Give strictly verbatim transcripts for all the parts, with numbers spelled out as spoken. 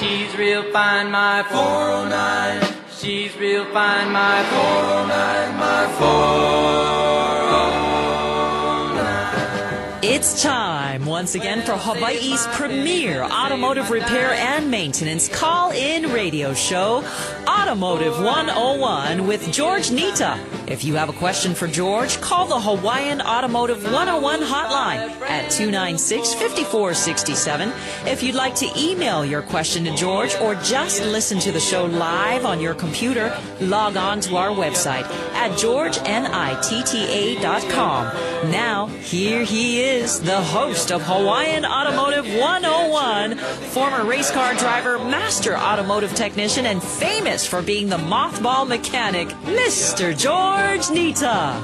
She's real fine, my four oh nine. She's real fine, my four oh nine, my four oh nine. It's time once again for Hawaii's premier automotive repair and maintenance call-in radio show, Automotive one oh one with George Nita. If you have a question for George, call the Hawaiian Automotive one oh one hotline at two nine six, five four six seven. If you'd like to email your question to George or just listen to the show live on your computer, log on to our website at george nitta dot com. Now, here he is, the host of Hawaiian Automotive one oh one, former race car driver, master automotive technician, and famous for being the mothball mechanic, Mister George Nita.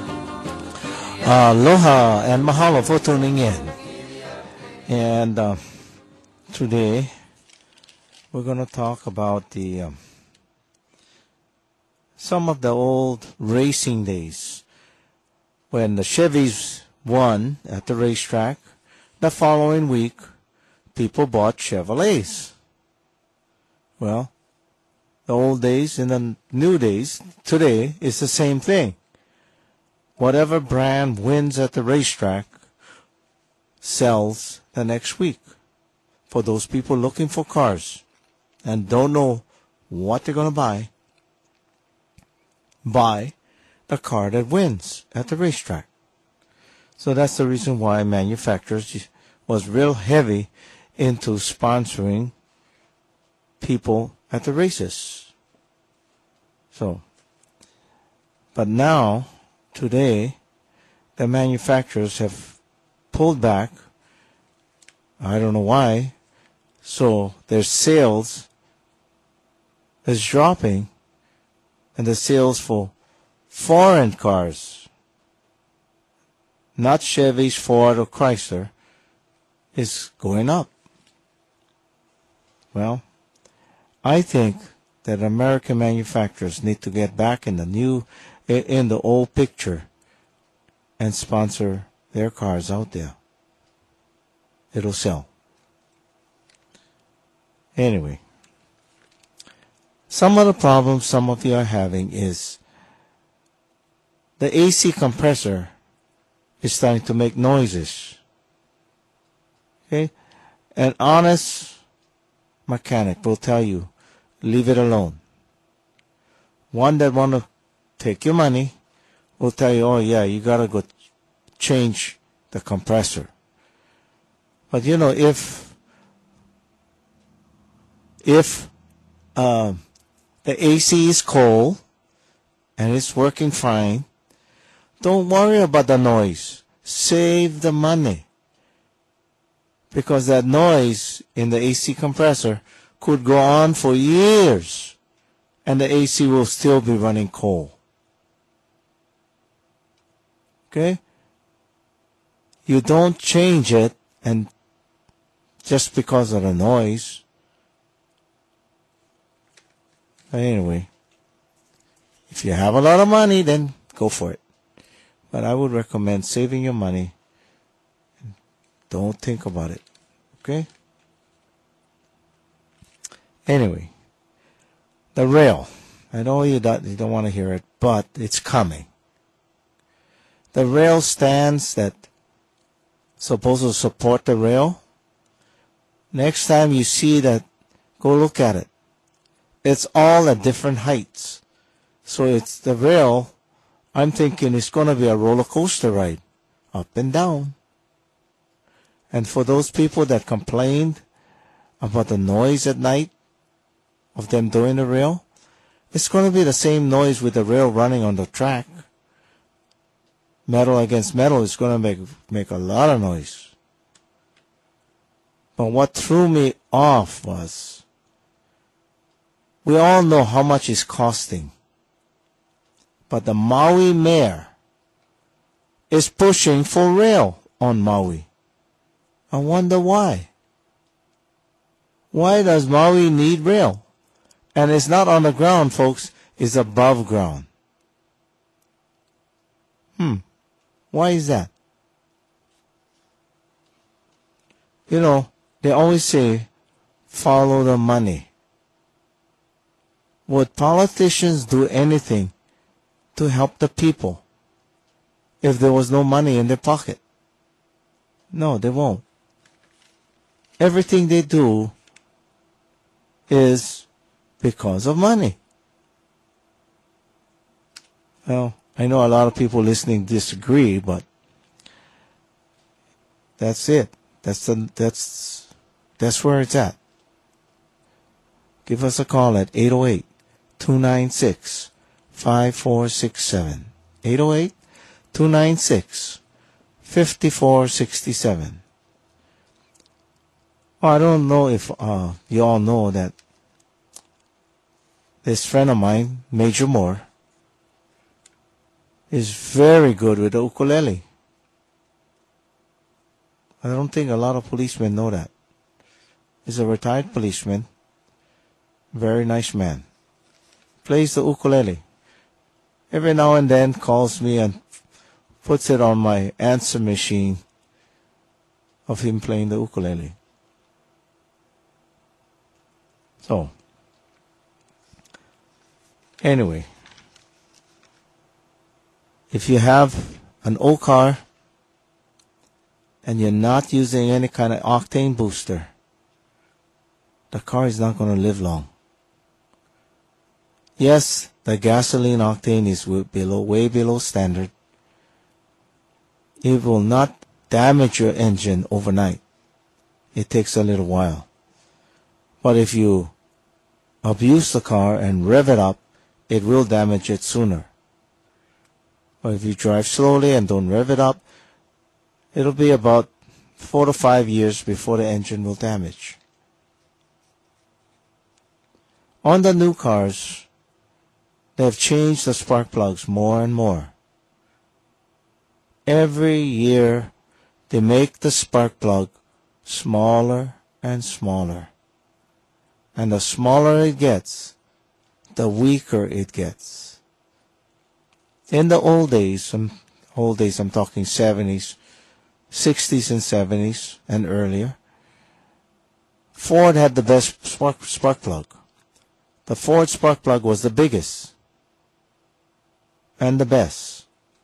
Aloha and mahalo for tuning in. And uh, today we're going to talk about the um, some of the old racing days when the Chevys won at the racetrack. The following week, people bought Chevrolets. Well, the old days and the new days today is the same thing. Whatever brand wins at the racetrack sells the next week for those people looking for cars and don't know what they're going to buy. Buy the car that wins at the racetrack. So that's the reason why manufacturers was real heavy into sponsoring people at the races. So, but now, today, the manufacturers have pulled back. I don't know why. So their sales is dropping, and the sales for foreign cars, not Chevys, Ford, or Chrysler, is going up. Well, I think that American manufacturers need to get back in the new, in the old picture and sponsor their cars out there. It'll sell. Anyway, some of the problems some of you are having is the A C compressor is starting to make noises. Okay? An honest mechanic will tell you, leave it alone. One that want to take your money will tell you, oh yeah, you got to go change the compressor. But you know, if if uh, the A C is cold and it's working fine, don't worry about the noise. Save the money. Because that noise in the A C compressor could go on for years and the A C will still be running cold. Okay? You don't change it and just because of the noise. But anyway, if you have a lot of money, then go for it. But I would recommend saving your money. Don't think about it. Okay? Anyway, the rail. I know you don't, you don't want to hear it, but it's coming. The rail stands that supposed to support the rail. Next time you see that, go look at it. It's all at different heights. So it's the rail. I'm thinking it's going to be a roller coaster ride, up and down. And for those people that complained about the noise at night of them doing the rail, it's going to be the same noise with the rail running on the track. Metal against metal is going to make make a lot of noise. But what threw me off was, we all know how much it's costing. But the Maui mayor is pushing for rail on Maui. I wonder why. Why does Maui need rail? And it's not on the ground, folks. It's above ground. Hmm. Why is that? You know, they always say, follow the money. would politicians do anything to help the people if there was no money in their pocket? No, they won't. Everything they do is because of money. Well, I know a lot of people listening disagree, but that's it. That's the, that's that's where it's at. Give us a call at eight oh eight, two nine six, five four six seven. eight oh eight, two nine six, five four six seven. Oh, I don't know if uh, you all know that this friend of mine, Major Moore, is very good with the ukulele. I don't think a lot of policemen know that. He's a retired policeman. Very nice man. Plays the ukulele. Every now and then calls me and puts it on my answer machine of him playing the ukulele. So, anyway, if you have an old car and you're not using any kind of octane booster, the car is not going to live long. Yes, the gasoline octane is below, way below standard. It will not damage your engine overnight. It takes a little while. But if you abuse the car and rev it up, it will damage it sooner. But if you drive slowly and don't rev it up, it'll be about four to five years before the engine will damage. On the new cars, they have changed the spark plugs more and more. Every year, they make the spark plug smaller and smaller. And the smaller it gets, the weaker it gets. In the old days, some old days I'm talking seventies, sixties and seventies and earlier, Ford had the best spark, spark plug. The Ford spark plug was the biggest and the best.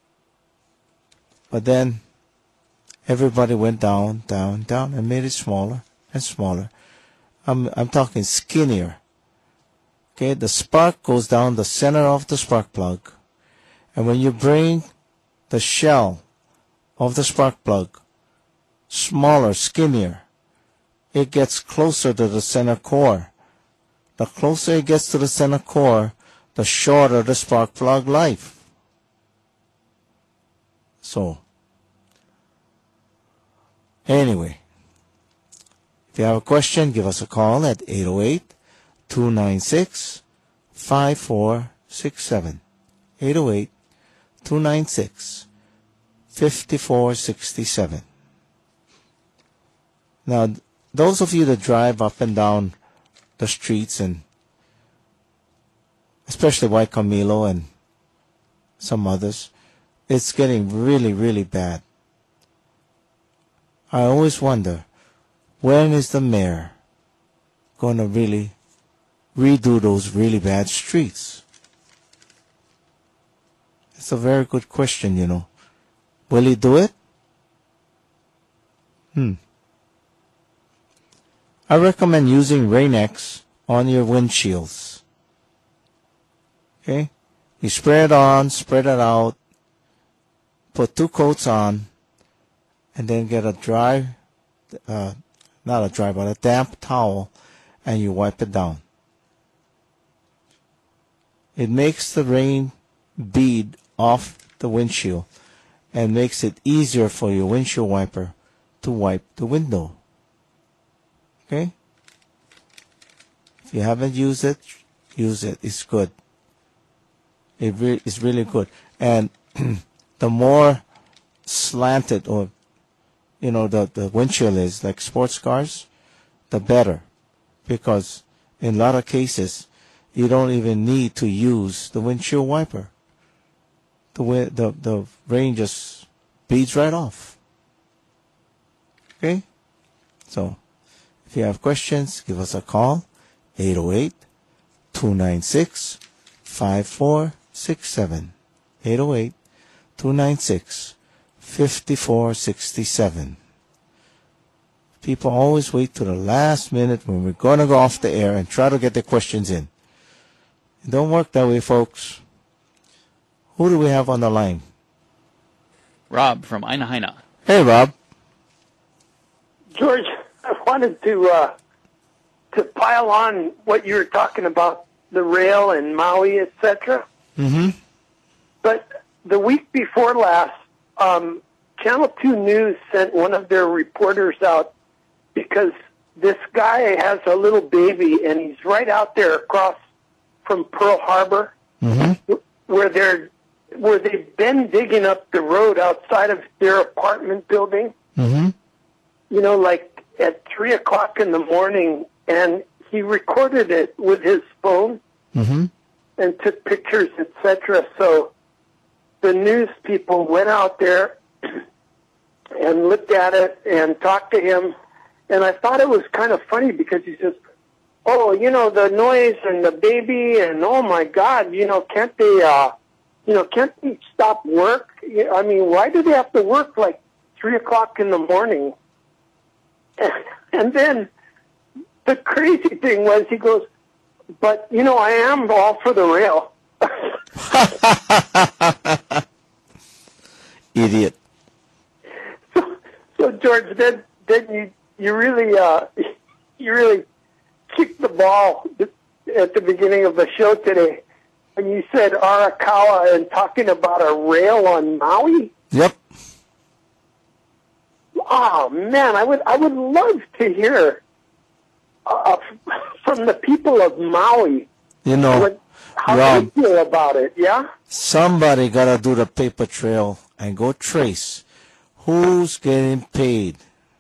But then everybody went down, down, down and made it smaller and smaller. I'm, I'm talking skinnier. Okay, the spark goes down the center of the spark plug. And when you bring the shell of the spark plug smaller, skinnier, it gets closer to the center core. The closer it gets to the center core, the shorter the spark plug life. So, anyway, if you have a question, give us a call at eight oh eight, two nine six, five four six seven. eight oh eight, two nine six, five four six seven. Now, those of you that drive up and down the streets, and especially White Camilo and some others, it's getting really, really bad. I always wonder, when is the mayor going to really redo those really bad streets? It's a very good question, you know. Will he do it? Hmm. I recommend using Rain-X on your windshields. Okay? You spray it on, spread it out, put two coats on, and then get a dry, uh, not a dry, but a damp towel, and you wipe it down. It makes the rain bead off the windshield and makes it easier for your windshield wiper to wipe the window. Okay? If you haven't used it, use it. It's good. It re- it's really good. And the more slanted or, you know, the, the windshield is, like sports cars, the better. Because in a lot of cases, you don't even need to use the windshield wiper. The way the, the rain just beads right off. Okay? So, if you have questions, give us a call, eight oh eight, two nine six, five four six seven. eight oh eight, two nine six, five four six seven. People always wait to the last minute when we're going to go off the air and try to get their questions in. It don't work that way, folks. Who do we have on the line? Rob from Ainahaina. Hey, Rob. George, I wanted to uh, to pile on what you were talking about, the rail and Maui, et cetera. Mm-hmm. But the week before last, um, Channel two News sent one of their reporters out because this guy has a little baby, and he's right out there across from Pearl Harbor, Mm-hmm. where they're where they've been digging up the road outside of their apartment building. Mm-hmm. You know, like at three o'clock in the morning, and he recorded it with his phone Mm-hmm. and took pictures, et cetera. So the news people went out there and looked at it and talked to him, and I thought it was kind of funny because he says, "Oh, you know, the noise and the baby, and oh my God, you know, can't they, uh, you know, can't they stop work? I mean, why do they have to work like three o'clock in the morning?" And then the crazy thing was, he goes, "But you know, I am all for the rail." Idiot. So, so George, then then you you really uh, you really kicked the ball at the beginning of the show today, and you said Arakawa and talking about a rail on Maui. Yep. Oh man, I would I would love to hear uh, from the people of Maui You know, what, how Rob, they feel about it. Yeah. somebody got to do the paper trail and go trace who's getting paid.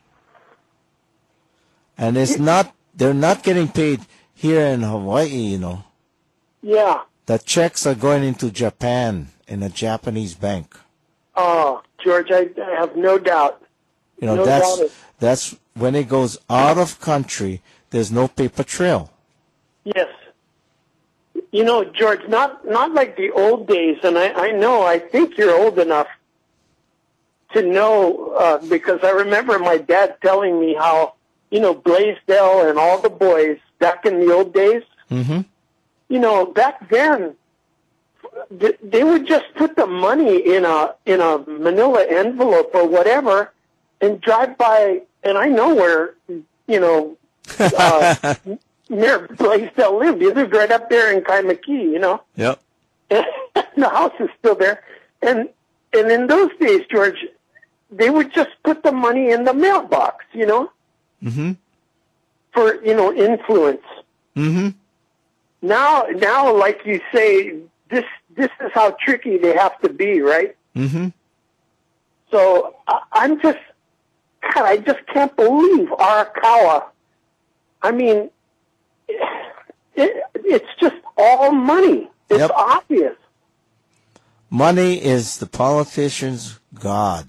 And it's not, they're not getting paid here in Hawaii, you know. Yeah. The checks are going into Japan in a Japanese bank. Oh, George, I, I have no doubt. You know, No that's doubt it. that's when it goes out of country, there's no paper trail. Yes. You know, George, not not like the old days, and I, I know, I think you're old enough to know, uh, because I remember my dad telling me how, you know, Blaisdell and all the boys back in the old days, Mm-hmm. you know, back then, th- they would just put the money in a in a manila envelope or whatever and drive by, and I know where, you know, uh, near Blaisdell lived. He lived right up there in Kaimaki, you know. Yep. And the house is still there. And and in those days, George, they would just put the money in the mailbox, you know, Mm-hmm. for, you know, influence. Mm-hmm. Now, now, like you say, this this is how tricky they have to be, right? Mm-hmm. So I, I'm just, God, I just can't believe Arakawa. I mean, it, it's just all money. It's Yep. obvious. Money is the politician's god.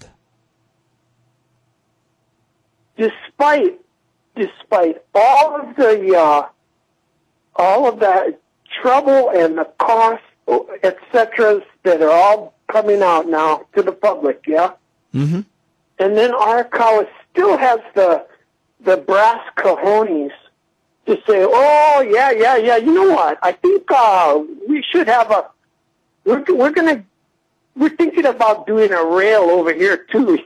Despite, despite all of the, uh, all of the trouble and the cost, et cetera, that are all coming out now to the public, yeah? Mm-hmm. And then Arakawa still has the the brass cojones to say, "Oh yeah, yeah, yeah. You know what? I think uh, we should have a. We're we're gonna we're thinking about doing a rail over here too."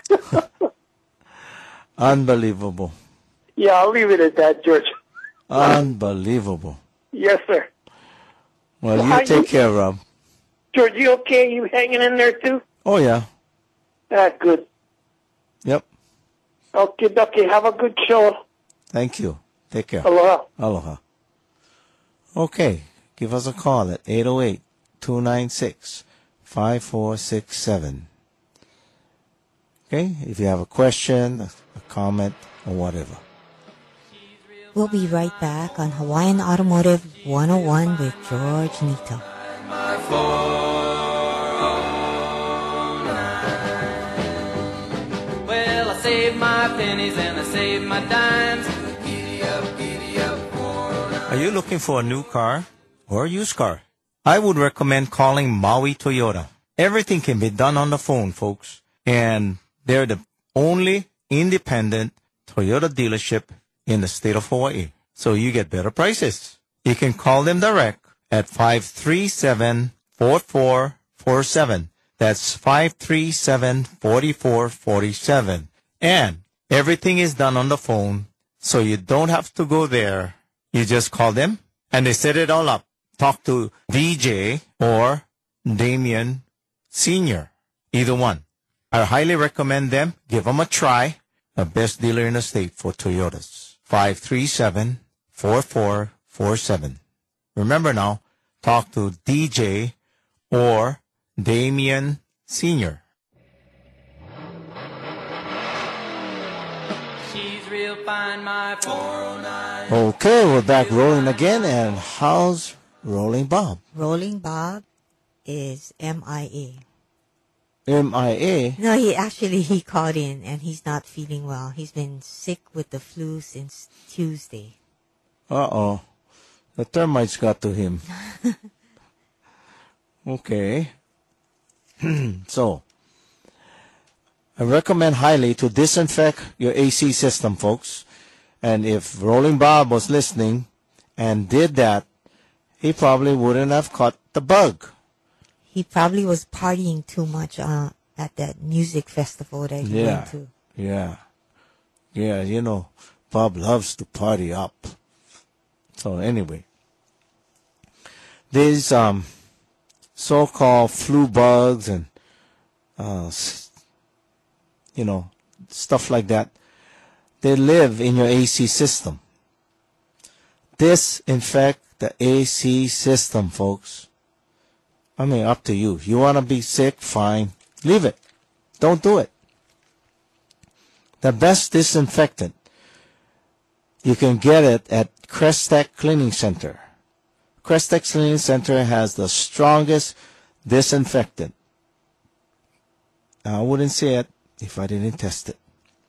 Unbelievable. Yeah, I'll leave it at that, George. Unbelievable. Yes, sir. Well, How you take you- care, Rob. George, you okay? You hanging in there too? Oh, yeah. That's good. Yep. Okay, okay. Have a good show. Thank you. Take care. Aloha. Aloha. Okay. Give us a call at eight oh eight, two nine six, five four six seven. Okay? If you have a question, a comment, or whatever. We'll be right back on Hawaiian Automotive one oh one with George Nito. My phone. Well, I saved my pennies and I saved my dimes. Giddy up, giddy up, Are you looking for a new car? or a used car, I would recommend calling Maui Toyota. Everything can be done on the phone, folks. And they're the only independent Toyota dealership in the state of Hawaii. So you get better prices. You can call them direct at five three seven, four four four seven. That's five three seven, four four four seven. And everything is done on the phone, so you don't have to go there. You just call them, and they set it all up. Talk to D J or Damien Senior, either one. I highly recommend them. Give them a try. The best dealer in the state for Toyotas. five three seven, four four four seven. Remember now, talk to D J or Damien Senior. She's real fine, my four oh nine. Okay, we're back rolling again. And how's Rolling Bob? Rolling Bob is M I A. M I A? No, he actually, he called in and he's not feeling well. He's been sick with the flu since Tuesday. Uh-oh. The termites got to him. Okay. So, I recommend highly to disinfect your A C system, folks. And if Rolling Bob was listening and did that, he probably wouldn't have caught the bug. He probably was partying too much uh, at that music festival that he Yeah, went to. yeah. Yeah, you know, Bob loves to party up. So anyway, these um, so-called flu bugs and, uh, you know, stuff like that, they live in your A C system. Disinfect the A C system, folks. I mean, up to you. If you want to be sick, fine. Leave it. Don't do it. The best disinfectant, you can get it at Crestec Cleaning Center. Crestec Cleaning Center has the strongest disinfectant. Now, I wouldn't say it if I didn't test it.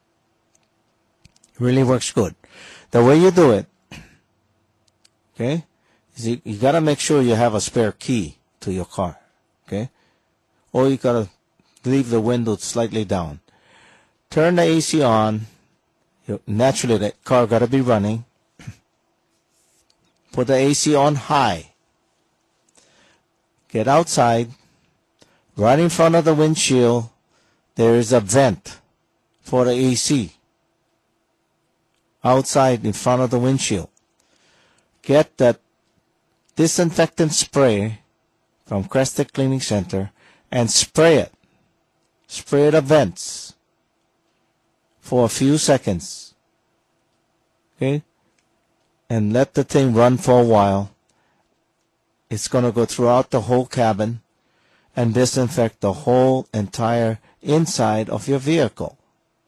It really works good. The way you do it, okay, is you, you got to make sure you have a spare key to your car, okay? Or you got to leave the window slightly down. Turn the A C on. You, naturally, the car got to be running. Put the A C on high. Get outside. Right in front of the windshield, there is a vent for the A C. Outside in front of the windshield. Get that disinfectant spray from Crestec Cleaning Center and spray it. Spray the vents for a few seconds. Okay? And let the thing run for a while. It's going to go throughout the whole cabin and disinfect the whole entire inside of your vehicle.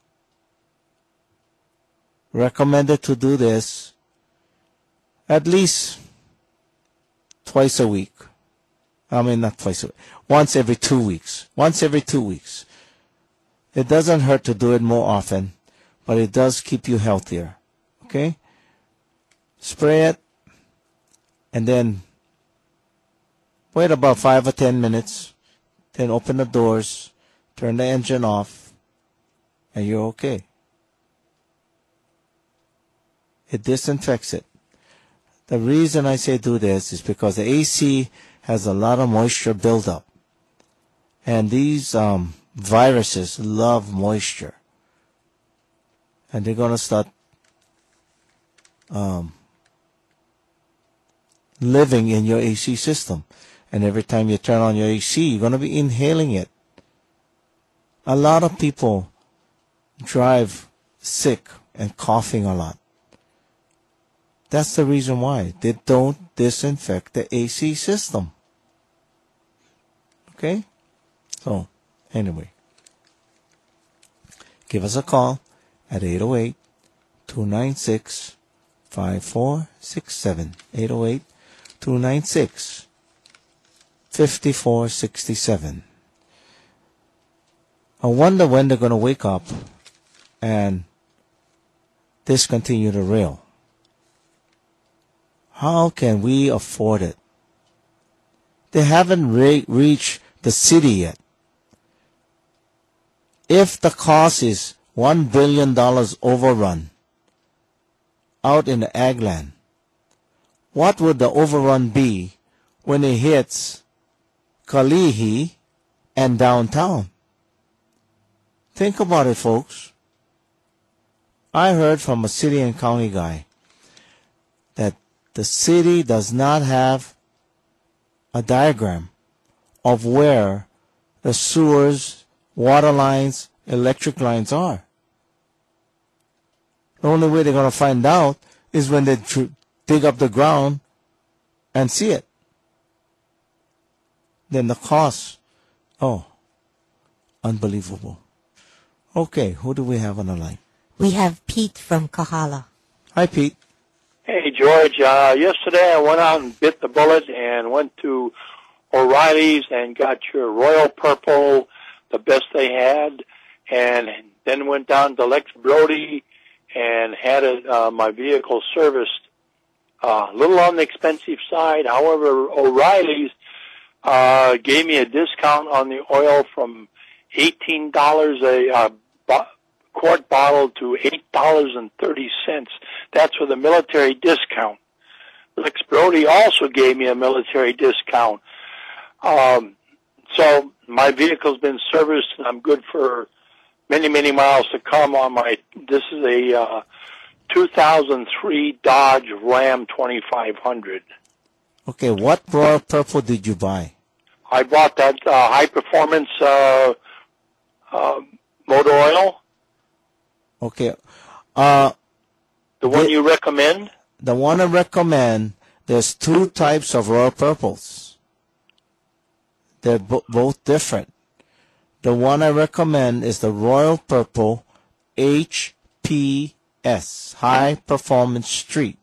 Recommended to do this at least twice a week. I mean, not twice a week. Once every two weeks. Once every two weeks. It doesn't hurt to do it more often, but it does keep you healthier. Okay? Spray it, and then wait about five or ten minutes. Then open the doors, turn the engine off, and you're okay. It disinfects it. The reason I say do this is because the A C has a lot of moisture buildup. And these um, viruses love moisture. And they're going to start um, living in your A C system. And every time you turn on your A C, you're going to be inhaling it. A lot of people drive sick and coughing a lot. That's the reason why. They don't disinfect the A C system. Okay? So, anyway. Give us a call at eight oh eight, two nine six, five four six seven. eight oh eight, two nine six, five four six seven. I wonder when they're going to wake up and discontinue the rail. How can we afford it? They haven't re- reached the city yet. If the cost is one billion dollars overrun out in the ag land, what would the overrun be when it hits Kalihi and downtown? Think about it, folks. I heard from a city and county guy that the city does not have a diagram of where the sewers, water lines, electric lines are. The only way they're going to find out is when they tr- dig up the ground and see it. Then the cost, oh, unbelievable. Okay, who do we have on the line? We have Pete from Kahala. Hi, Pete. Hey, George. Uh, yesterday I went out and bit the bullet and went to O'Reilly's and got your Royal Purple, the best they had, and then went down to Lex Brody and had it, uh, my vehicle serviced. Uh, a little on the expensive side. However, O'Reilly's uh, gave me a discount on the oil from eighteen dollars a uh, bo- quart bottle to eight dollars and thirty cents. That's with a military discount. Lex Brody also gave me a military discount. Um, so my vehicle's been serviced, and I'm good for many, many miles to come on my, this is a uh, two thousand three Dodge Ram twenty-five hundred. Okay, what Royal Purple did you buy? I bought that uh, high-performance uh, uh, motor oil. Okay. Uh, The one the, you recommend? the one I recommend, there's two types of Royal Purples. They're bo- both different. The one I recommend is the Royal Purple H P S, High Performance Street.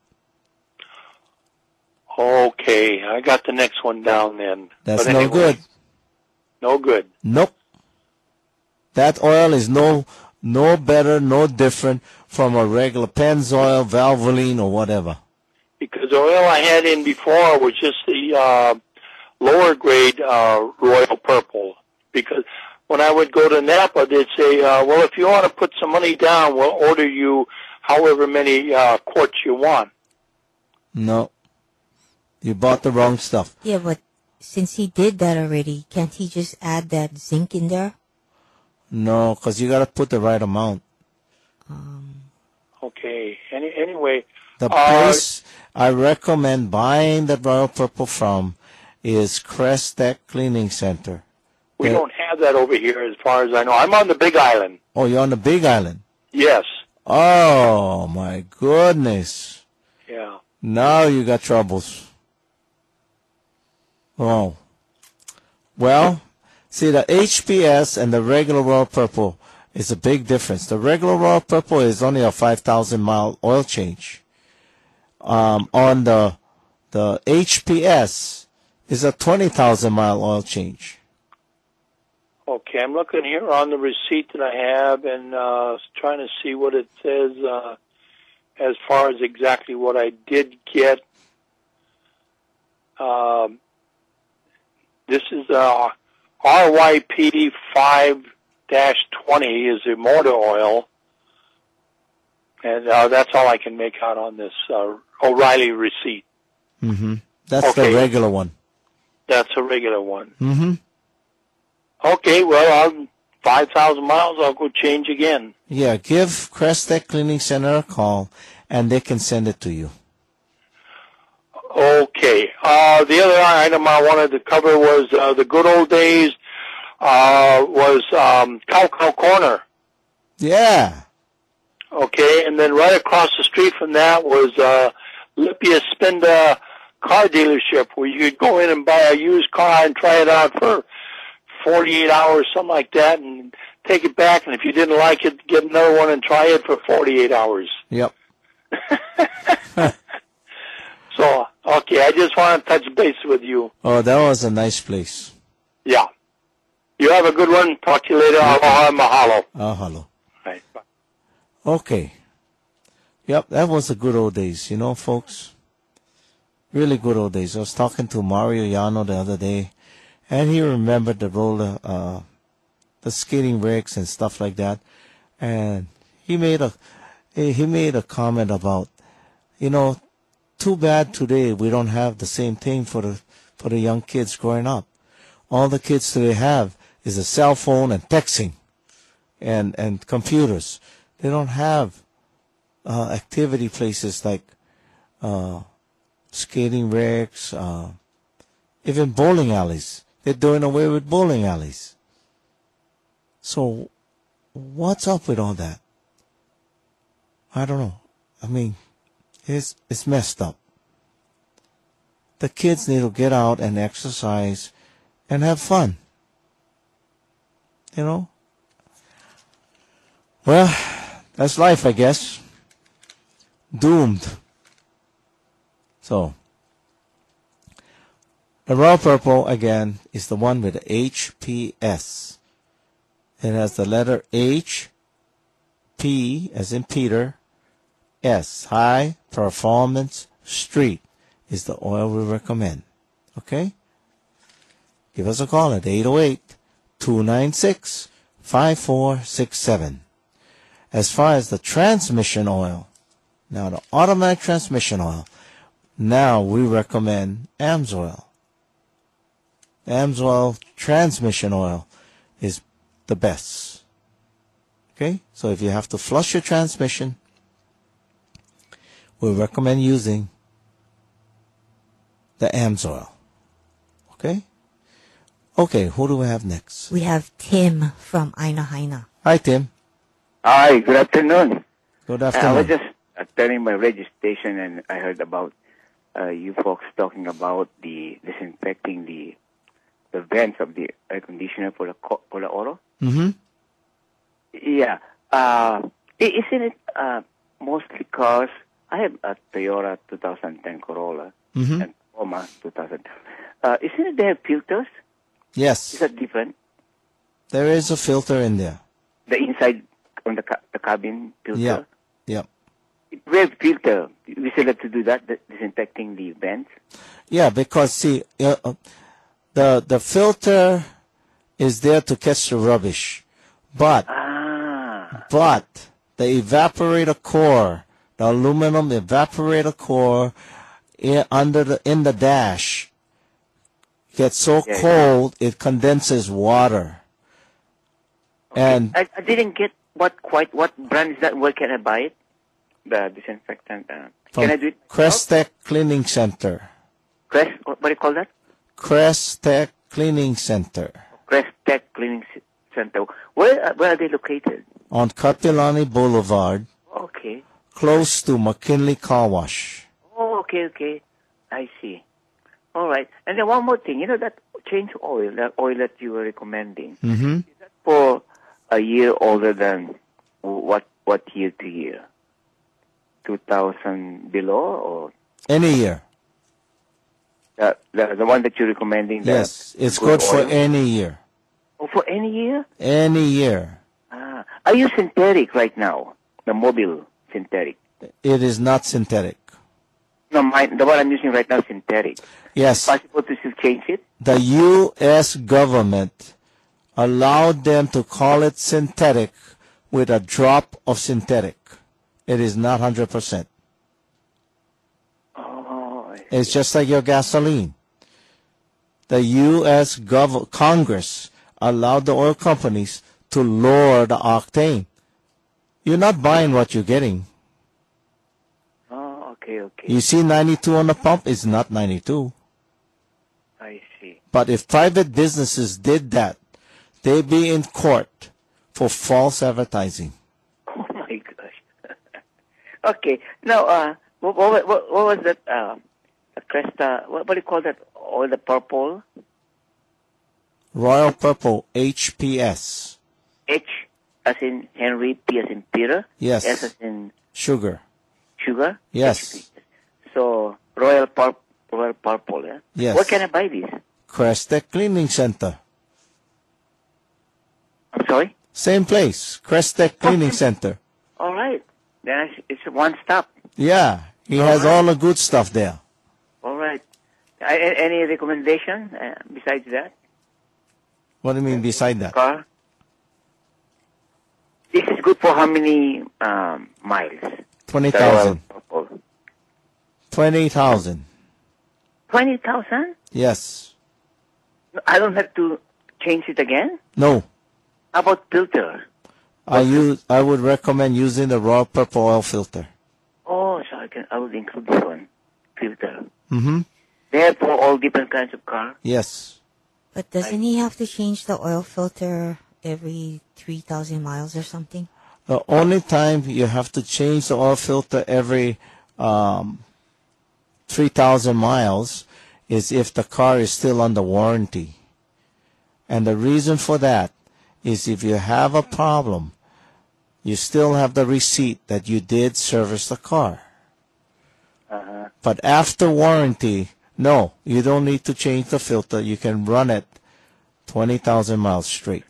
Okay, I got the next one down then. That's But no anyway, good. No good. Nope. That oil is no no better, no different from a regular Pennzoil, Valvoline, or whatever. Because the oil I had in before was just the uh, lower grade uh, Royal Purple. Because when I would go to Napa, they'd say, uh, well, if you want to put some money down, we'll order you however many uh, quarts you want. No. You bought the wrong stuff. Yeah, but since he did that already, can't he just add that zinc in there? No, because you got to put the right amount. Um, Okay. Any, anyway. The uh, place I recommend buying the Royal Purple from is Crest Tech Cleaning Center. We They're- don't have that over here as far as I know. I'm on the Big Island. Oh, you're on the Big Island. Yes. Oh, my goodness. Yeah. Now you got troubles. Oh. Well, see, the H P S and the regular Royal Purple is a big difference. The regular Royal Purple is only a five thousand mile oil change. Um, on the the H P S is a twenty thousand mile oil change. Okay, I'm looking here on the receipt that I have and uh, trying to see what it says uh, as far as exactly what I did get. Um, this is uh, R Y P five dash twenty is the motor oil, and uh, that's all I can make out on this uh, O'Reilly receipt. Mm-hmm. That's Okay. the regular one. That's a regular one. Mm-hmm. Okay, well, I'll, five thousand miles, I'll go change again. Yeah, give Crest Tech Cleaning Center a call, and they can send it to you. Okay. Uh, the other item I wanted to cover was uh, the good old days uh, was um, Cow Cow Corner. Yeah. Okay, and then right across the street from that was uh, Lipia Spinda car dealership where you could go in and buy a used car and try it out for forty-eight hours, something like that, and take it back, and if you didn't like it, get another one and try it for forty-eight hours. Yep. So, okay, I just want to touch base with you. Oh, that was a nice place. Yeah. You have a good one. Talk to you later. Aloha and mahalo. Oh, hello. Right. Bye. Okay. Yep, that was the good old days, you know, folks. Really good old days. I was talking to Mario Yano the other day, and he remembered the roller, uh, the skating rigs and stuff like that. And he made a, he made a comment about, you know, too bad today we don't have the same thing for the, for the young kids growing up. All the kids today have is a cell phone and texting and, and computers. They don't have, uh, activity places like, uh, skating rinks, uh, even bowling alleys. They're doing away with bowling alleys. So, what's up with all that? I don't know. I mean, it's, it's messed up. The kids need to get out and exercise and have fun. You know? Well, that's life, I guess. Doomed. So, the Royal Purple, again, is the one with the H P S. It has the letter H, P, as in Peter, S, High Performance Street, is the oil we recommend. Okay? Give us a call at eight oh eight, two nine six, five four six seven. As far as the transmission oil, now the automatic transmission oil, now we recommend AMSOIL. AMSOIL transmission oil is the best. Okay? So if you have to flush your transmission, we recommend using the AMSOIL. Okay? Okay, who do we have next? We have Tim from Ainahaina. Hi, Tim. Hi, good afternoon. Good I afternoon. was just attending my registration and I heard about uh, you folks talking about the disinfecting the the vents of the air conditioner for the co- for the auto. Mm-hmm. Yeah. Uh, i- isn't it uh, mostly cars? I have a Toyota twenty ten Corolla Mm-hmm. and Tacoma two thousand. Uh, isn't it they have filters? Is Yes, that different? there is a filter in there. The inside on the ca- the cabin filter. Yeah. Yep. We have filter. We still have to do that, the disinfecting the vents. Yeah, because see, uh, uh, the the filter is there to catch the rubbish, but Ah. but the evaporator core, the aluminum evaporator core, in, under the in the dash, gets so Yeah, yeah. cold it condenses water. And I, I didn't get what quite what brand is that. Where can I buy it? The disinfectant. Uh, from can I do it? Crestec Cleaning Center, Crest. What, what do you call that? Crestec Cleaning Center Crest Tech Cleaning C- Center. Where uh, where are they located? on Katilani Boulevard, Okay. close to McKinley Car Wash. Oh, okay, okay. I see. All right. And then one more thing. You know that change oil, that oil that you were recommending, Mm-hmm. for a year older than what what year to year? Two thousand below or Any year. the, the the one that you're recommending? the Yes, it's good for oil? any year. Oh, for any year? Any year. Ah, I use synthetic right now. The mobile synthetic. It is not synthetic. No, mine, the one I'm using right now is synthetic. Yes, Possible to still change it? the U S government allowed them to call it synthetic with a drop of synthetic. It is not one hundred percent. Oh, I see. It's just like your gasoline. The U S gov- Congress allowed the oil companies to lower the octane. You're not buying what you're getting. Oh, okay, okay. You see ninety-two on the pump, it's not ninety-two. I see. But if private businesses did that, they'd be in court for false advertising. Oh my gosh. Okay. Now, uh, what, what, what, what was that? Uh, the Cresta. What, what do you call that? Oil, the purple. Royal Purple H P S. H as in Henry, P as in Peter. Yes. S as in Sugar. sugar. Yes. H P. So Royal Pur- Royal Purple. Yeah. Yes. Where can I buy this? Crestec Cleaning Center. I'm sorry. Same place. Crestec Cleaning Center. All right. Then I, it's one stop. Yeah. He has all the good stuff there. All right. A- Any recommendation uh, besides that? What do you mean beside that? Car? This is good for how many um, miles? twenty thousand. twenty thousand. twenty thousand? Yes. I don't have to change it again? No. How about filter? I use. I would recommend using the Royal Purple oil filter. Oh, so I can. I will include this one. Filter. Mm-hmm. They have for all different kinds of cars? Yes. But doesn't he have to change the oil filter every three thousand miles or something? The only time you have to change the oil filter every um, three thousand miles is if the car is still under warranty. And the reason for that is if you have a problem, you still have the receipt that you did service the car. Uh-huh. But after warranty, no, you don't need to change the filter. You can run it twenty thousand miles straight.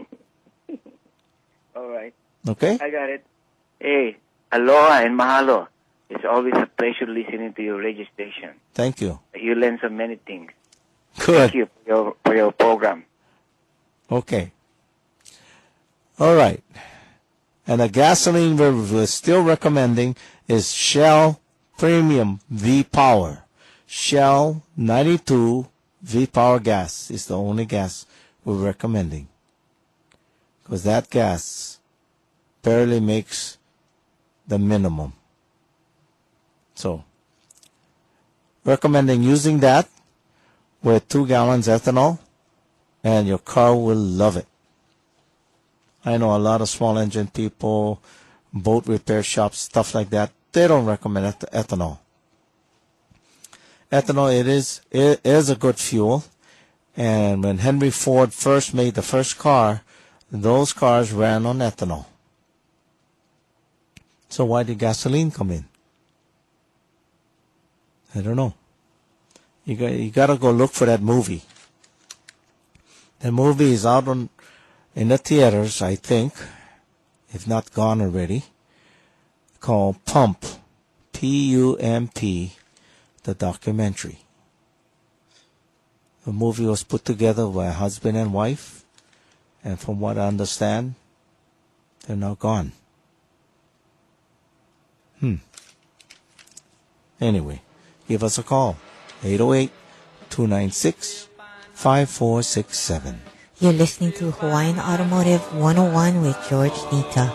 All right. Okay? I got it. Hey, aloha and mahalo. It's always a pleasure listening to your radio station. Thank you. You learn so many things. Good. Thank you for your, for your program. Okay. All right. And the gasoline we're, we're still recommending is Shell Premium V-Power. Shell ninety-two V-Power gas is the only gas we're recommending. Because that gas barely makes the minimum. So, recommending using that with two gallons ethanol, and your car will love it. I know a lot of small engine people, boat repair shops, stuff like that, they don't recommend eth- ethanol. Ethanol, it is, it is a good fuel. And when Henry Ford first made the first car, those cars ran on ethanol. So why did gasoline come in? I don't know. You got, you got to go look for that movie. The movie is out on in the theaters, I think, if not gone already, called Pump, P U M P, the documentary. The movie was put together by a husband and wife, and from what I understand, they're now gone. Hmm. Anyway, give us a call, eight oh eight, two nine six, five four six seven. You're listening to Hawaiian Automotive one oh one with George Nita.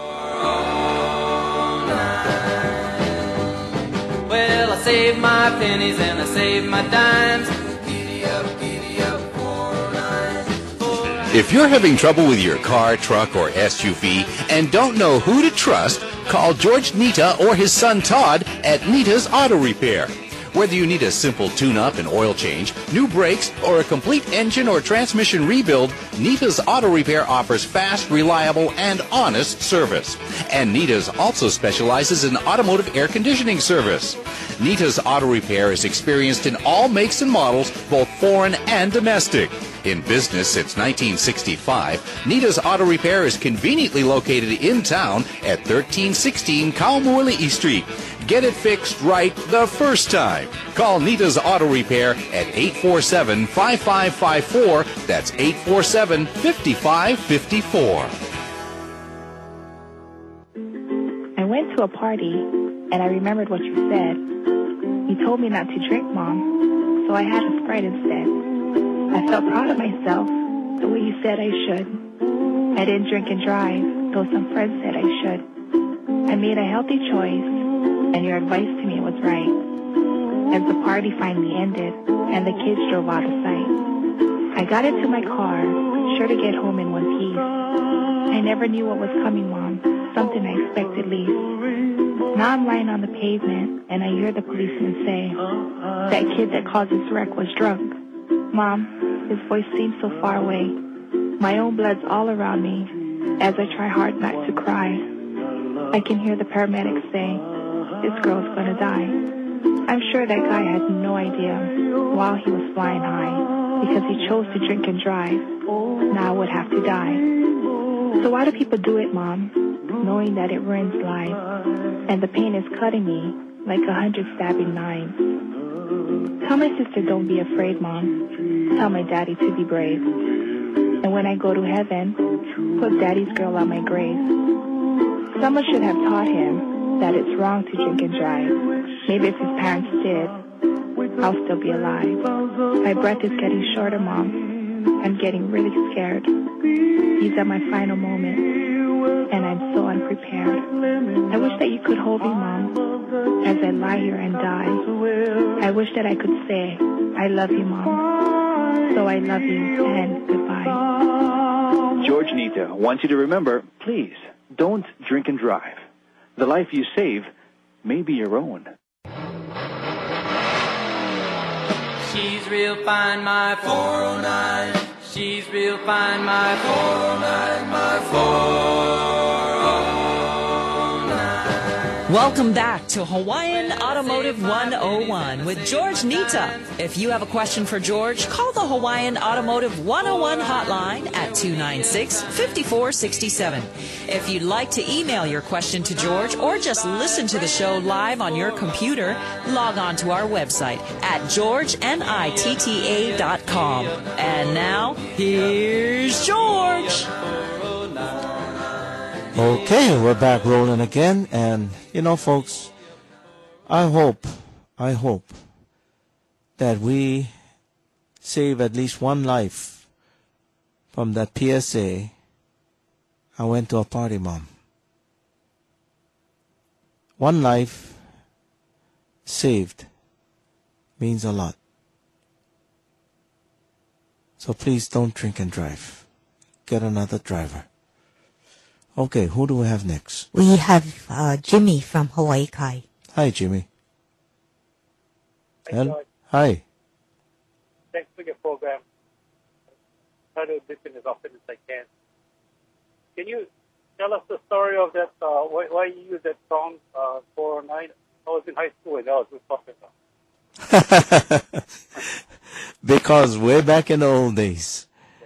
Well, I saved my pennies and I saved my dimes. Giddy up, giddy up, four oh nine. If you're having trouble with your car, truck, or S U V and don't know who to trust, call George Nita or his son Todd at Nita's Auto Repair. Whether you need a simple tune-up and oil change, new brakes, or a complete engine or transmission rebuild, Nita's Auto Repair offers fast, reliable, and honest service. And Nita's also specializes in automotive air conditioning service. Nita's Auto Repair is experienced in all makes and models, both foreign and domestic. In business since nineteen sixty-five, Nita's Auto Repair is conveniently located in town at thirteen sixteen Kaumuali'i Street. Get it fixed right the first time. Call Nita's Auto Repair at eight four seven, five five five four. That's eight four seven, five five five four. I went to a party, and I remembered what you said. You told me not to drink, Mom, so I had a Sprite instead. I felt proud of myself, the way you said I should. I didn't drink and drive, though some friends said I should. I made a healthy choice, and your advice to me was right. As the party finally ended, and the kids drove out of sight, I got into my car, sure to get home in one piece. I never knew what was coming, Mom, something I expected least. Now I'm lying on the pavement, and I hear the policeman say, that kid that caused this wreck was drunk. Mom, his voice seems so far away. My own blood's all around me as I try hard not to cry. I can hear the paramedics say, this girl's gonna die. I'm sure that guy had no idea while he was flying high because he chose to drink and drive. Now I would have to die. So why do people do it, Mom, knowing that it ruins lives and the pain is cutting me like a hundred stabbing knives? Tell my sister don't be afraid, Mom. Tell my daddy to be brave. And when I go to heaven, put daddy's girl on my grave. Someone should have taught him that it's wrong to drink and drive. Maybe if his parents did, I'll still be alive. My breath is getting shorter, Mom. I'm getting really scared. These are my final moments, and I'm so unprepared. I wish that you could hold me, Mom, as I lie here and die. I wish that I could say, I love you, Mom. So I love you, and goodbye. George Nita wants you to remember, please, don't drink and drive. The life you save may be your own. She's real fine, my four oh nine. She's real fine, my four oh nine, my four oh nine. Welcome back to Hawaiian Automotive one oh one with George Nita. If you have a question for George, call the Hawaiian Automotive one oh one hotline at two nine six, five four six seven. If you'd like to email your question to George or just listen to the show live on your computer, log on to our website at george nitta dot com. And now, here's George. Okay, we're back rolling again, and you know, folks, I hope, I hope that we save at least one life from that P S A, I went to a party, Mom. One life saved means a lot. So please don't drink and drive. Get another driver. Okay, who do we have next? We have uh, Jimmy from Hawaii Kai. Hi, Jimmy. Hi, George. Hi. Thanks for your program. Try to listen as often as I can. Can you tell us the story of that, uh, why, why you use that song, uh, four oh nine? I was in high school and that was with popular. Because way back in the old days,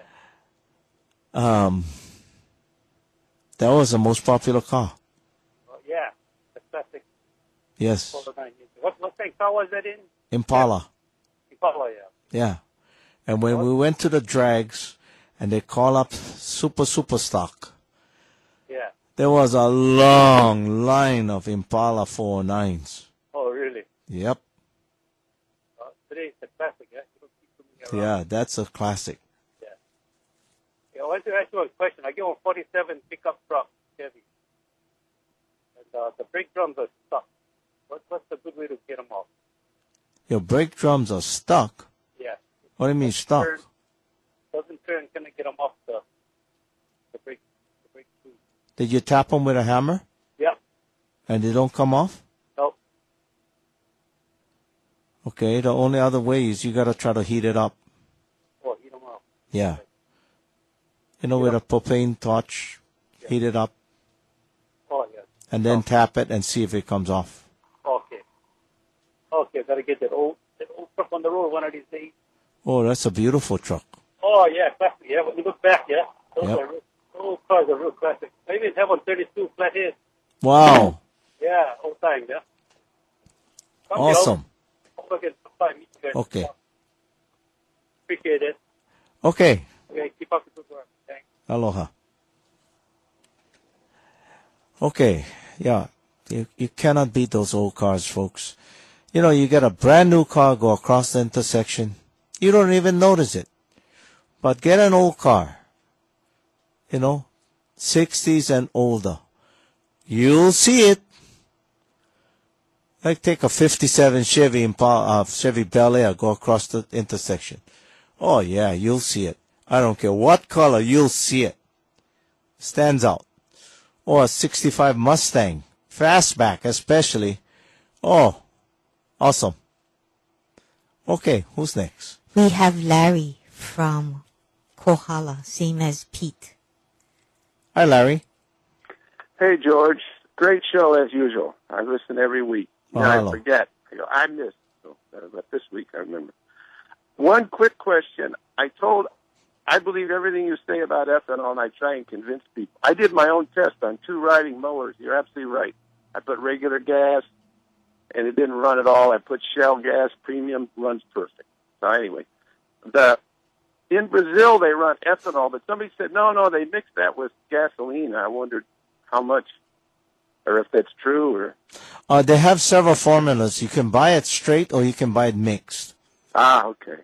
um, that was the most popular car. Uh, yeah, the classic. Yes. four oh nine. What, what kind of car was that in? Impala. Impala, yeah. Yeah. And when we went to the drags and they call up super, super stock, yeah, there was a long line of Impala four oh nines. Oh, really? Yep. Uh, today it's a classic, yeah? You don't see too many around. Yeah, that's a classic. Yeah. Yeah, I want to ask you a question. I get a forty-seven pickup truck, Chevy. And uh, the brake drums are stuck. What, what's the good way to get them off? Your brake drums are stuck? Yeah. What do you mean stuck? Turn, doesn't turn, can I get them off the, the brake, the brake shoes? Did you tap them with a hammer? Yeah. And they don't come off? No. Okay, the only other way is you got to try to heat it up. Oh, heat them up. Yeah. You know, with a propane torch, yeah. Heat it up. Oh, yeah. And then oh. tap it and see if it comes off. Okay. Okay, got to get that old, that old truck on the road one of these days. Oh, that's a beautiful truck. Oh, yeah, classic. Yeah, when you look back, yeah. Those, Yep. are real, those cars are real classic. I even have one thirty-two flathead. Wow. Yeah, old time, yeah. Okay, Awesome. I'll, I'll get supply meet you guys. Okay. Appreciate it. Okay. Okay, keep up the good work. Thanks. Aloha. Okay, yeah. You, you cannot beat those old cars, folks. You know, you get a brand new car, go across the intersection. You don't even notice it. But get an old car, you know, sixties and older. You'll see it. Like take a fifty-seven Chevy Impala, uh, Chevy Bel Air, go across the intersection. Oh yeah, you'll see it. I don't care what color, you'll see it. Stands out. Or a sixty-five Mustang, fastback especially. Oh, awesome. Okay, who's next? We have Larry from Kohala, same as Pete. Hi, Larry. Hey, George. Great show as usual. I listen every week. Oh, and hello. I forget. I go, I missed. So, uh, but this week I remember. One quick question. I told, I believe everything you say about ethanol, and I try and convince people. I did my own test on two riding mowers. You're absolutely right. I put regular gas, and it didn't run at all. I put Shell gas premium, runs perfect. So anyway, the in Brazil they run ethanol, but somebody said no, no, they mix that with gasoline. I wondered how much, or if that's true, or Uh, they have several formulas. You can buy it straight or you can buy it mixed. ah, okay.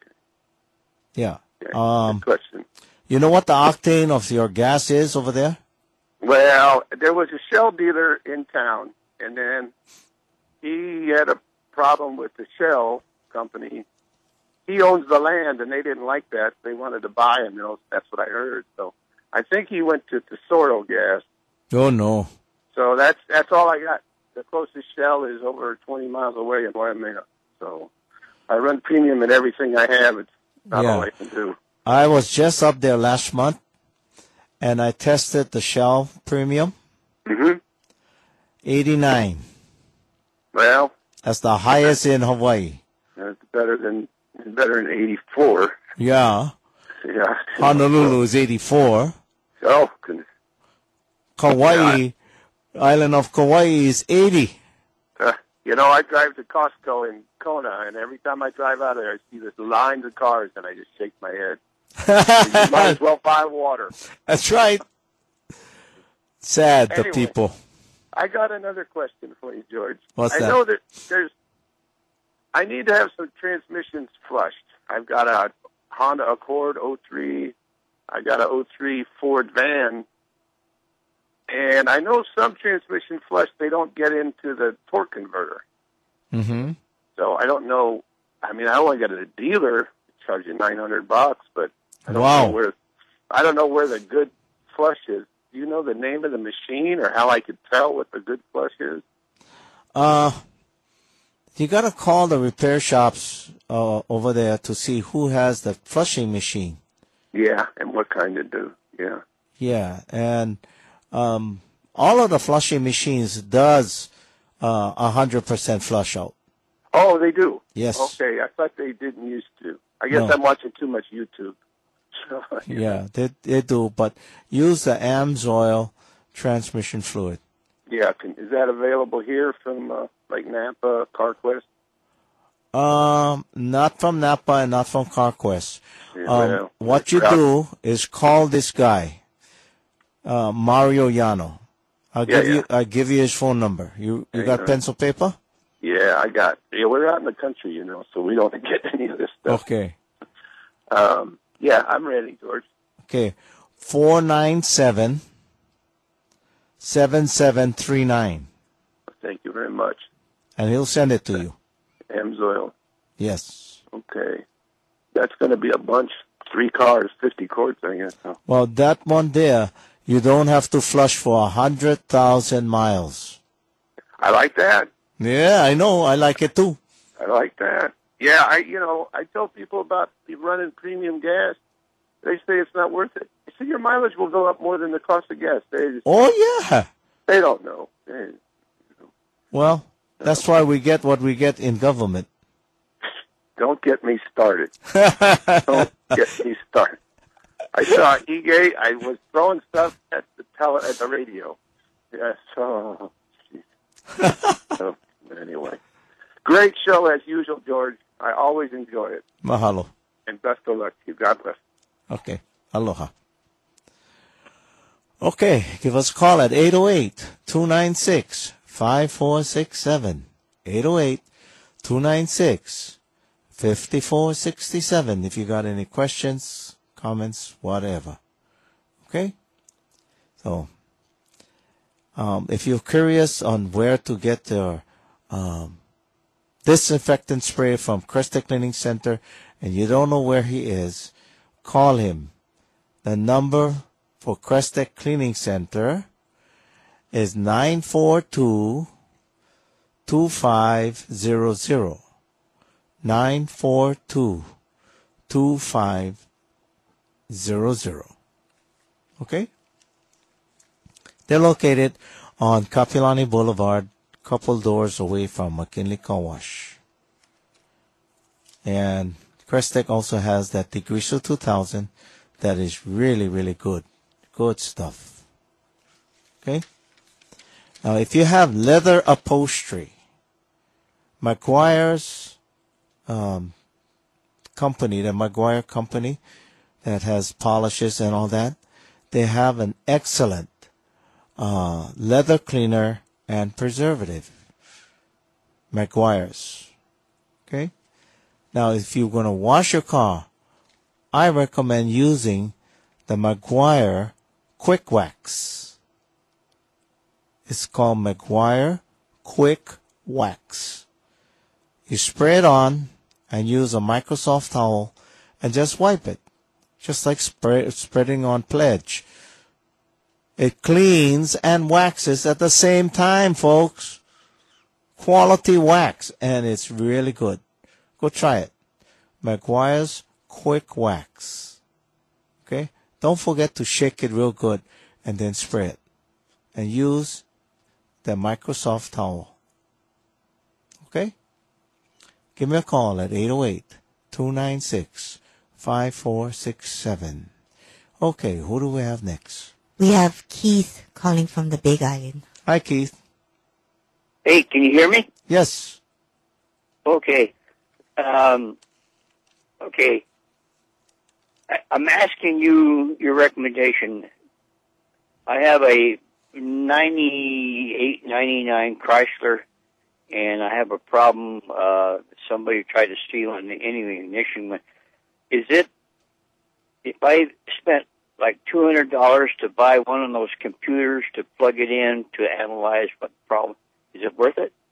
Yeah. Okay. Um, Good question. you know what the octane of your gas is over there? Well, there was a Shell dealer in town, and then he had a problem with the Shell company. He owns the land, and they didn't like that. They wanted to buy him. You know, that's what I heard. So I think he went to Tesoro Gas. Oh, no. So that's that's all I got. The closest Shell is over twenty miles away in Waimea. So I run premium in everything I have. It's not Yeah. all I can do. I was just up there last month, and I tested the Shell Premium. Mm-hmm. eighty-nine. Well, That's the highest in Hawaii. it's better than better than eighty-four. Yeah. Yeah. Honolulu is eighty-four. Oh, goodness. Kauai, island of Kauai is eighty. Uh, you know, I drive to Costco in Kona, and every time I drive out there, I see this lines of cars, and I just shake my head. You might as well buy water. That's right. Sad, the Anyway. people. I got another question for you, George. What's I that? know that there's. I need to have some transmissions flushed. I've got a Honda Accord oh three. I got a oh three Ford van. And I know some transmission flush, they don't get into the torque converter. Mm-hmm. So I don't know. I mean, I only got it at a dealer charging nine hundred bucks, but I don't Wow. know where. I don't know where the good flush is. Do you know the name of the machine or how I could tell what the good flush is? Uh, you got to call the repair shops uh, over there to see who has the flushing machine. Yeah, and what kind to do? Yeah. Yeah, and um, all of the flushing machines does uh, one hundred percent flush out. Oh, they do? Yes. Okay, I thought they didn't used to. I guess No. I'm watching too much YouTube. So, Yeah, they they do, but use the AMSOIL transmission fluid. yeah, can, is that available here from uh, like Napa, CarQuest? Um, not from Napa and not from CarQuest. Yeah, Um, well, what you yeah. do is call this guy, uh, Mario Yano. I'll Yeah, give yeah. you I'll give you his phone number. You you Hang got on. pencil paper? Yeah, I got. Yeah, we're out in the country, you know, so we don't get any of this stuff. Okay. Um, yeah, I'm ready, George. Okay. Four nine seven seven seven three nine. Thank you very much. And he'll send it to you. Amsoil. Yes. Okay. That's going to be a bunch. Three cars, fifty quarts, I guess. Huh? Well, that one there, you don't have to flush for a hundred thousand miles. I like that. Yeah, I know. I like it too. I like that. Yeah, I you know I tell people about the running premium gas. They say it's not worth it. I say your mileage will go up more than the cost of gas. They just, Oh yeah. they don't know. They, Well, that's why we get what we get in government. don't get me started. Don't get me started. I saw E-Gate. I was throwing stuff at the tele at the radio. Yeah. So, so anyway, great show as usual, George. I always enjoy it. Mahalo. And best of luck to you. God bless. Okay. Aloha. Okay, give us a call at eight oh eight, two nine six, five four six seven. eight oh eight, two nine six, five four six seven if you got any questions, comments, whatever. Okay? So, um, if you're curious on where to get your um, disinfectant spray from Cresta Cleaning Center and you don't know where he is, call him. The number for Cresta Cleaning Center is nine four two, two five zero zero. nine four two, two five zero zero. Okay? They're located on Kapilani Boulevard, couple doors away from McKinley Car Wash. And Crestec also has that Degriso two thousand that is really, really good. Good stuff. Okay? Now, if you have leather upholstery, Maguire's um, company, the Maguire company that has polishes and all that, they have an excellent uh, leather cleaner and preservative. Maguire's. Okay? Now, if you're going to wash your car, I recommend using the Maguire Quick Wax. It's called Maguire Quick Wax. You spray it on and use a Microsoft towel and just wipe it. Just like spray, spreading on Pledge. It cleans and waxes at the same time, folks. Quality wax, and it's really good. Go try it. Maguire's Quick Wax. Okay? Don't forget to shake it real good and then spray it. And use the Microsoft towel. Okay? Give me a call at eight oh eight, two nine six, five four six seven. Okay, who do we have next? We have Keith calling from the Big Island. Hi, Keith. Hey, can you hear me? Yes. Okay. Um, okay. I, I'm asking you your recommendation. I have a ninety-eight, ninety-nine Chrysler, and I have a problem. Uh, somebody tried to steal any ignition. Is it, if I spent like two hundred dollars to buy one of those computers to plug it in to analyze what the problem, is it worth it?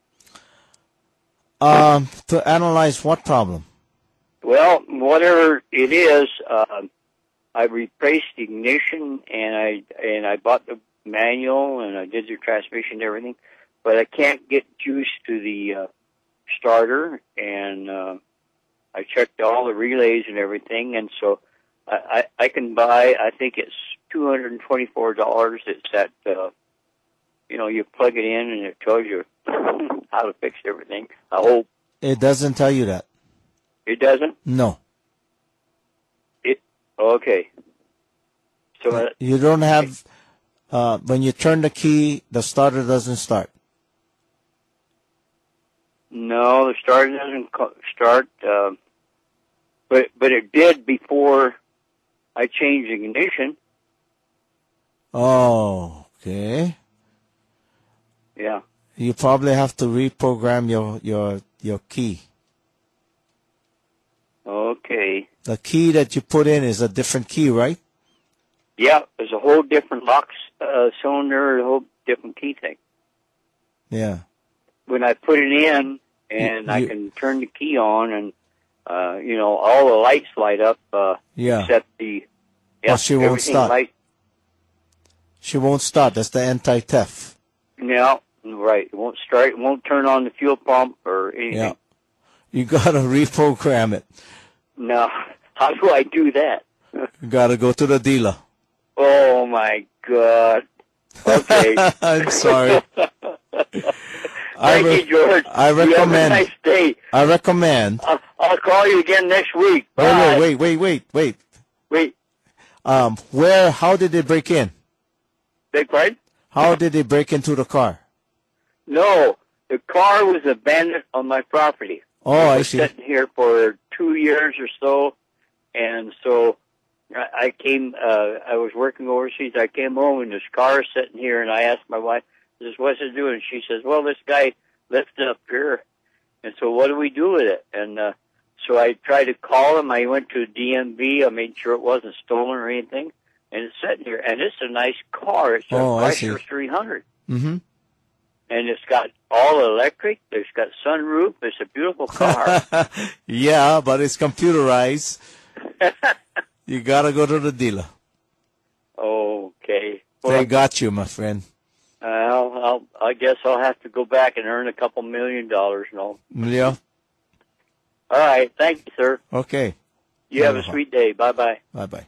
Um, to analyze what problem? Well, whatever it is, uh, I replaced the ignition and I and I bought the manual and I did the transmission and everything, but I can't get juice to the uh, starter, and uh, I checked all the relays and everything, and so I, I, I can buy, I think it's two hundred twenty-four dollars. It's that, uh, you know, you plug it in and it tells you how to fix everything. I hope. It doesn't tell you that. It doesn't? No. It, okay. So uh, you don't have, uh, when you turn the key, the starter doesn't start. no, the starter doesn't co- start, uh, but but it did before I changed the ignition. Oh, okay. Yeah. You probably have to reprogram your, your, your key. Okay. The key that you put in is a different key, right? Yeah, there's a whole different lock uh, cylinder, a whole different key thing. Yeah. When I put it in, and You- I you- can turn the key on, and uh, you know, all the lights light up, uh, Yeah. except the yeah, Well, she won't everything start. light. She won't start. That's the anti-theft. Yeah, right. It won't start. It won't turn on the fuel pump or anything. Yeah. You gotta reprogram it. No, how do I do that? You gotta go to the dealer. Oh my God. Okay. I'm sorry. I Thank re- you, George. I You have a recommend. nice day. I recommend. I'll, I'll call you again next week. Wait, Bye. wait, wait, wait, wait, wait. Wait. Um, where? How did they break in? Beg pardon? How did they break into the car? No, the car was abandoned on my property. Oh, It I was see. sitting here for two years or so, and so I I came. Uh, I was working overseas. I came home, and this car is sitting here, and I asked my wife, "This what's it doing?" And she says, "Well, this guy left it up here, and so what do we do with it?" And uh, so I tried to call him. I went to D M V. I made sure it wasn't stolen or anything, and it's sitting here. And it's a nice car. It's a Oh, I see. Chrysler three hundred. Mm-hmm. And it's got all electric. It's got sunroof. It's a beautiful car. Yeah, but it's computerized. You gotta go to the dealer. Okay. They got you, my friend. I'll, I'll, I guess I'll have to go back and earn a couple million dollars. No. Yeah. All right. Thank you, sir. Okay. You have a sweet day. Bye bye. Bye bye.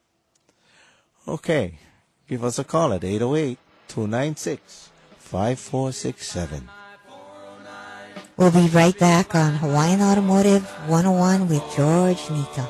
Okay. Give us a call at eight oh eight, two nine six, five four six seven. We'll be right back on Hawaiian Automotive one oh one with George Nita.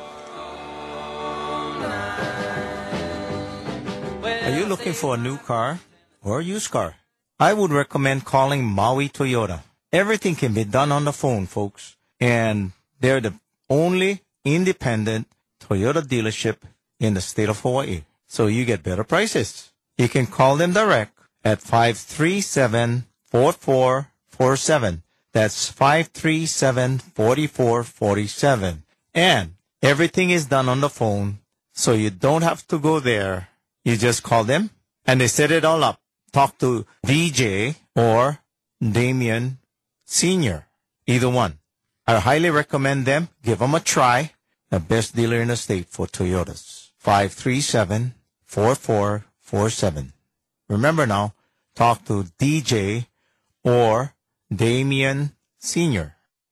Are you looking for a new car or a used car? I would recommend calling Maui Toyota. Everything can be done on the phone, folks. And they're the only independent Toyota dealership in the state of Hawaii. So you get better prices. You can call them direct at five three seven, four four four seven. That's five three seven, four four four seven. And everything is done on the phone, so you don't have to go there. You just call them, and they set it all up. Talk to D J or Damien Senior, either one. I highly recommend them. Give them a try. The best dealer in the state for Toyotas. five three seven, four four four seven. Remember now, talk to D J or Damien Senior.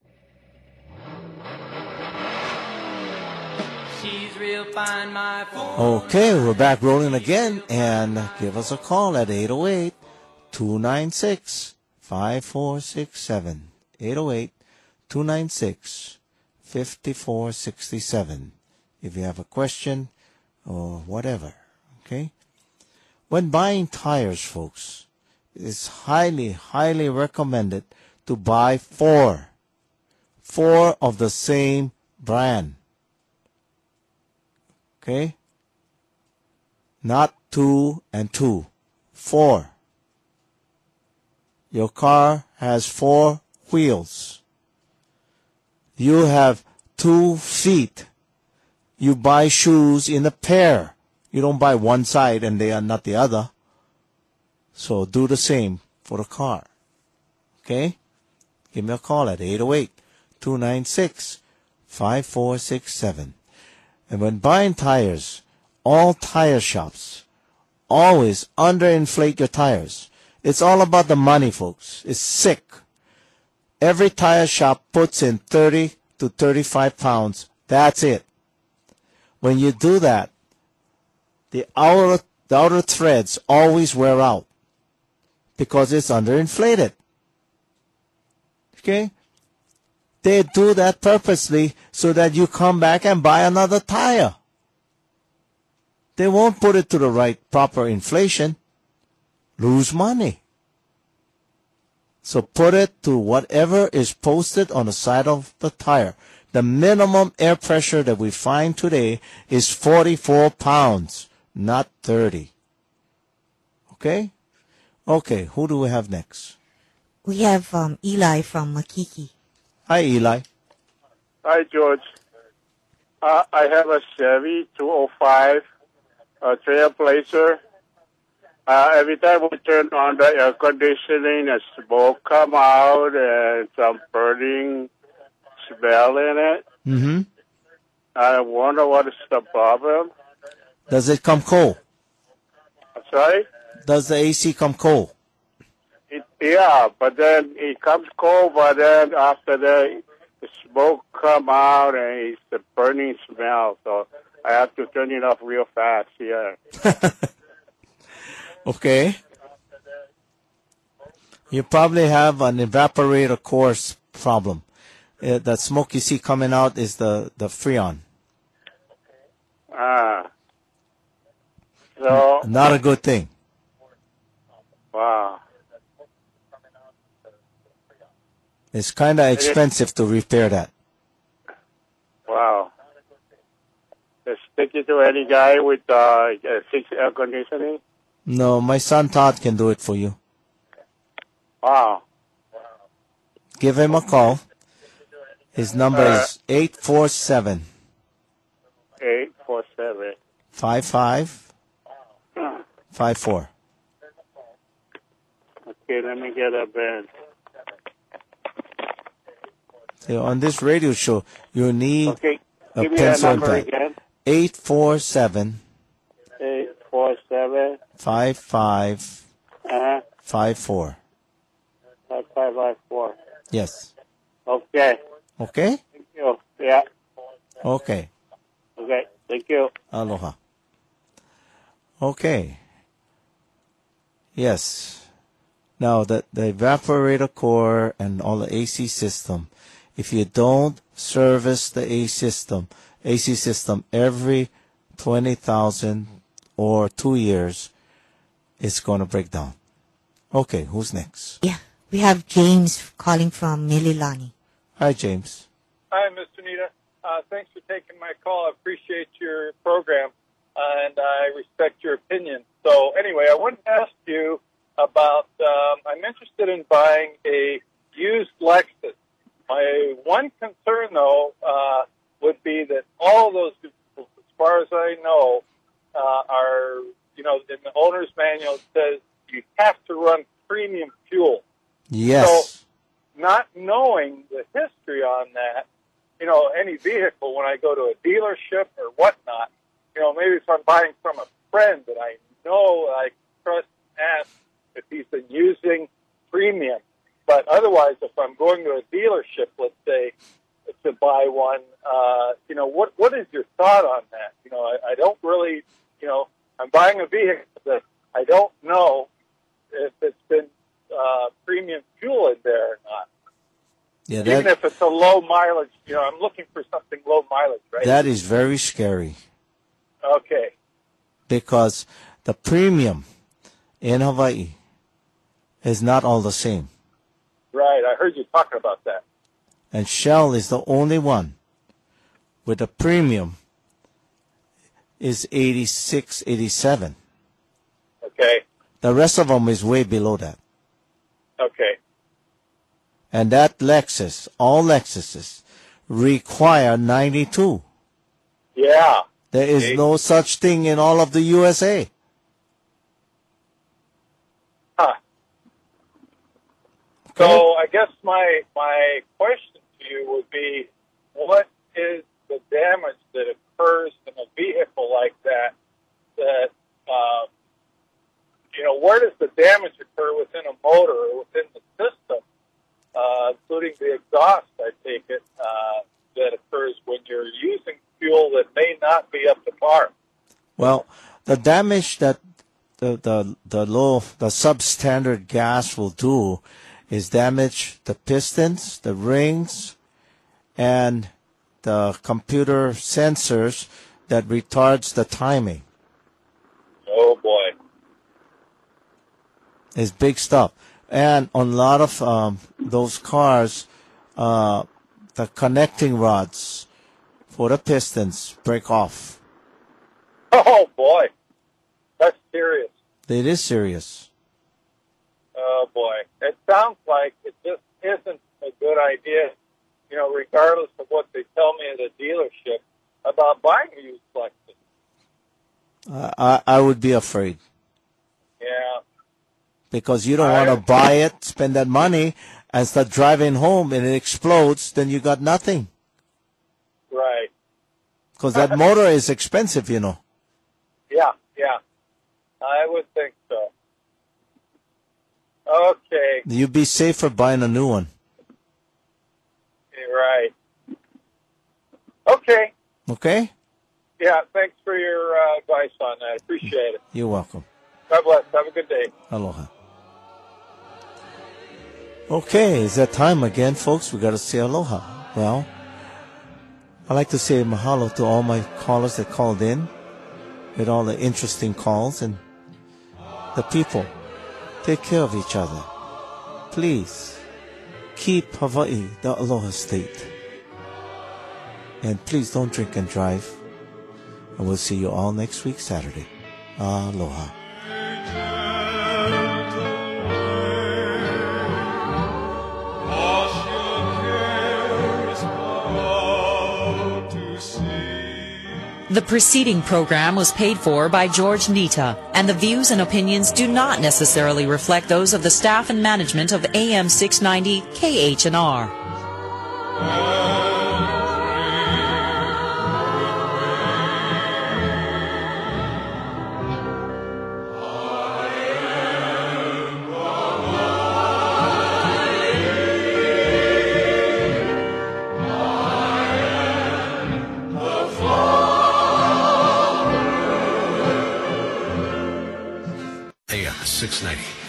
She's real fine, my phone. Okay, we're back rolling again, and give us a call at eight oh eight, two nine six, five four six seven. eight oh eight, two nine six, five four six seven. If you have a question or whatever, okay? When buying tires, folks, it's highly, highly recommended to buy four. Four of the same brand. Okay? Not two and two. Four. Your car has four wheels. You have two feet. You buy shoes in a pair. You don't buy one side and they are not the other. So do the same for the car. Okay? Give me a call at eight oh eight, two nine six, five four six seven. And when buying tires, all tire shops always underinflate your tires. It's all about the money, folks. It's sick. Every tire shop puts in thirty to thirty-five pounds. That's it. When you do that, the outer, the outer threads always wear out because it's underinflated. Okay? They do that purposely so that you come back and buy another tire. They won't put it to the right proper inflation. Lose money. So put it to whatever is posted on the side of the tire. The minimum air pressure that we find today is forty-four pounds, not thirty. Okay? Okay, who do we have next? We have um, Eli from Makiki. Hi, Eli. Hi, George. Uh, I have a Chevy two oh five, a Trailblazer. Uh, every time we turn on the air conditioning, a smoke come out and some burning smell in it. Mm-hmm. I wonder what is the problem. Does it come cold? Sorry? Does the A C come cold? It, yeah, but then it comes cold, but then after that, the smoke come out and it's a burning smell. So I have to turn it off real fast here. Okay. You probably have an evaporator core problem. Uh, that smoke you see coming out is the, the Freon. Ah. So. Not a good thing. Wow. It's kind of expensive to repair that. Wow. Just stick it to any guy with uh, fixed air conditioning? No, my son Todd can do it for you. Wow. Give him a call. His number Uh, is eight four seven, eight four seven. five five five four. Okay, let me get a pen. So on this radio show, you need Okay, a give me that pencil and number pad. again. eight four seven, eight four seven. five five Uh-huh. five four. Five five five four. Yes. Okay. Okay? Thank you. Yeah. Okay. Okay. Thank you. Aloha. Okay. Yes. Now, the, the evaporator core and all the A C system, if you don't service the A C system, A C system every twenty thousand or two years, it's going to break down. Okay, who's next? Yeah, We have James calling from Mililani. Hi, James. Hi, Mister Nita. Uh, thanks for taking my call. I appreciate your program, uh, and I respect your opinion. So anyway, I wanted to ask you about, um, I'm interested in buying a used Lexus. My one concern, though, uh, would be that all those vehicles, as far as I know, uh, are, you know, in the owner's manual it says you have to run premium fuel. Yes. So not knowing the history on that, you know, any vehicle, when I go to a dealership or whatnot, you know, maybe if I'm buying from a friend that I know I trust and ask if he's been using premium. But otherwise, if I'm going to a dealership, let's say, to buy one, uh, you know, what what is your thought on that? You know, I, I don't really, you know, I'm buying a vehicle that I don't know if it's been uh, premium fuel in there or not. Yeah, Even that, if it's a low mileage, you know, I'm looking for something low mileage, right? that is very scary Okay. because the premium in Hawaii is not all the same. Right. I heard you talking about that. And Shell is the only one with a premium is eighty-six, eighty-seven. Okay. The rest of them is way below that. Okay. And that Lexus, all Lexuses, require ninety-two. Yeah. There is Okay. no such thing in all of the U S A. Huh. So I guess my my question to you would be, what is the damage that occurs in a vehicle like that? That um, you know, where does the damage occur within a motor or within the system, uh, including the exhaust? I take it uh, that occurs when you're using fuel that may not be up to par. Well, the damage that the the the low the substandard gas will do is damage the pistons, the rings, and the computer sensors that retards the timing. Oh boy. It's big stuff. And on a lot of um, those cars, uh, the connecting rods for the pistons break off. Oh boy. That's serious. It is serious. Oh boy. It sounds like it just isn't a good idea, you know, regardless of what they tell me at a dealership about buying a used Lexus. Uh, I, I would be afraid Yeah. because you don't want to buy it, spend that money, and start driving home and it explodes, then you got nothing. Right. Because that motor is expensive, you know. Yeah, yeah. I would think so. Okay. You'd be safer buying a new one. You're right. Okay. Okay? Yeah, thanks for your uh, advice on that. Appreciate it. You're welcome. God bless. Have a good day. Aloha. Okay, it's that time again, folks. We got to say aloha. Well, I'd like to say mahalo to all my callers that called in with all the interesting calls, and the people. Take care of each other. Please keep Hawaii the aloha state. And please don't drink and drive. And we'll see you all next week, Saturday. Aloha. The preceding program was paid for by George Nita, and the views and opinions do not necessarily reflect those of the staff and management of A M six ninety K H N R. A M six ninety